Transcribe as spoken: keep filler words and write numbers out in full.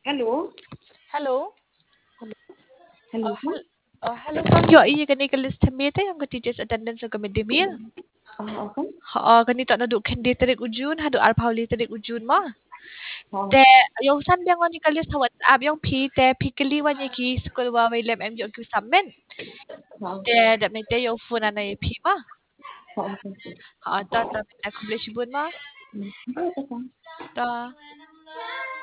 Hello, Hello. Hello, hello Uh, हाँ, hel- uh, hello, Kang. Yo, iya gani ka list hamite yung ka teachers attendance sa midday meal. हाँ, अपन Ha, ganito na do kendi tarik ujun, hado arpauli tarik ujun mo. हाँ, Te, yung san biyang wani ka list sa WhatsApp, yung pi, te, pikili wani ki school wa may lem em yung kusamen. हाँ, Te, da may te yung funa na yung pi ma. हाँ, अपन Ha, ta, ta, may accomplish bun ma. हम्म, बड़ा पसंद Ta.